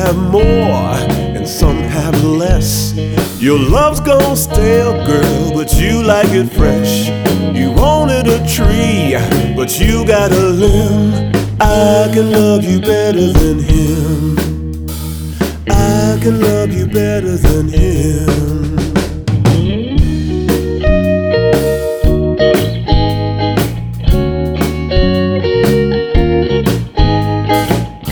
have more and some have less. Your love's gone stale, girl, but you like it fresh. You wanted a tree, but you got a limb. I can love you better than him. I can love you better than him.